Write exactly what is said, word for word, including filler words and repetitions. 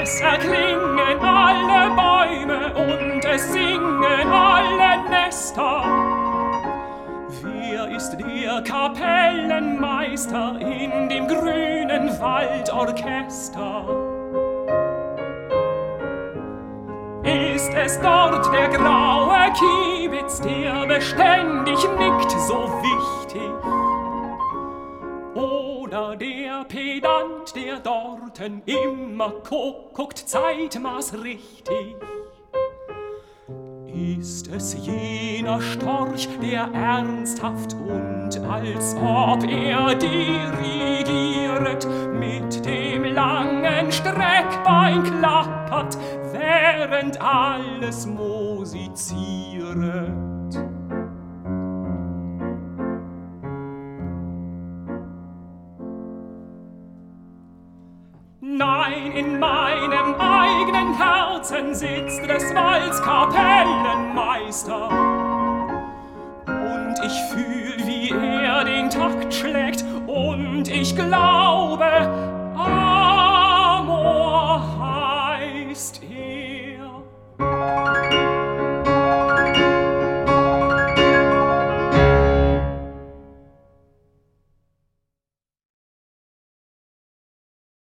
Es erklingen alle Bäume und es singen alle Nester. Wer ist der Kapellenmeister in dem grünen Waldorchester? Ist es dort der graue Kiebitz, der beständig nickt, so wichtig? Oder der Pedant, der dorten immer guckt, Zeitmaß richtig? Ist es jener Storch, der ernsthaft und als ob er dirigieret mit dem langen Streckbein klappert, während alles musizieret? Nein, in meinem eigenen Herzen sitzt des Walds Kapellenmeister. Und ich fühl, wie er den Takt schlägt, und ich glaube,